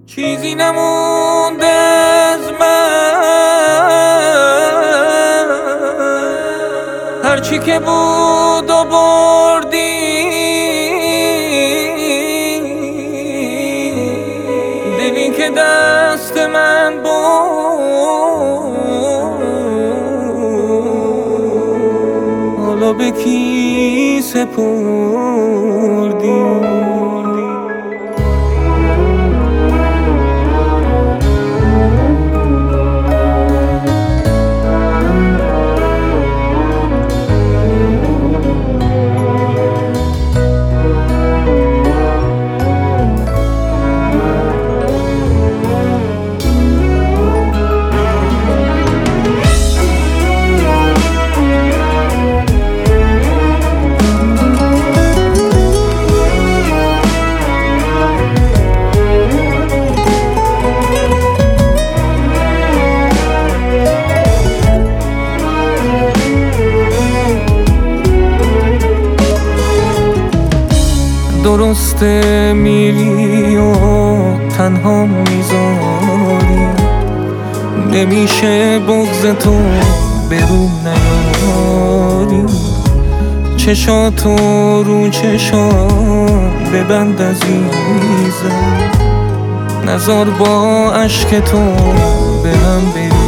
چیزی نمونده از من، هرچی که بود و بردی. دلی که دست من بود حالا به کی سپردی؟ درسته میری و تنها میذاری، نمیشه بغض تو برون نیاری. چشاتو رو چشام ببند عزیزم، نذار با عشق تو به هم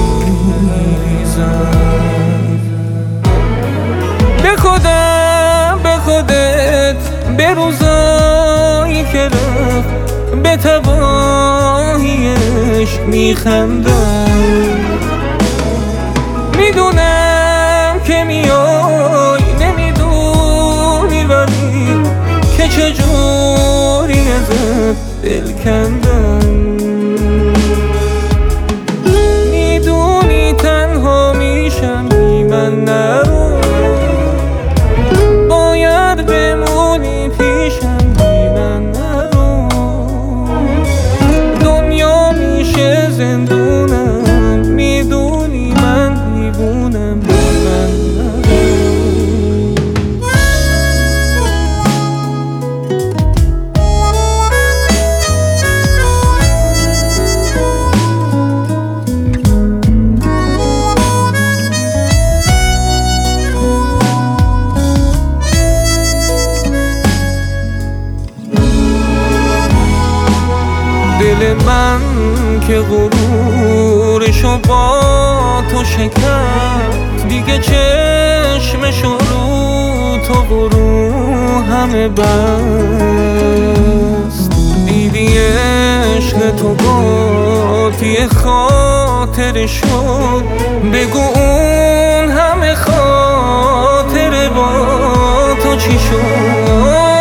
بریزم. به خودم به خودت به روزایی که رفت به تباهیش میخندم. میدونم که میای نمیدونی ولی که چجوری ازت دل کندم. میدونی تنها میشم بی من نرو، باید بمونی پیشم بی من نرو. دنیا میشه زندونم، میدونی من دیوونم بی من نرو. دل من که غرورشو با تو شکست، دیگه چشمشو رو تو برو همه بست. دیدی عشق تو قاطی خاطر شد، بگو اون همه خاطر با تو چی شد؟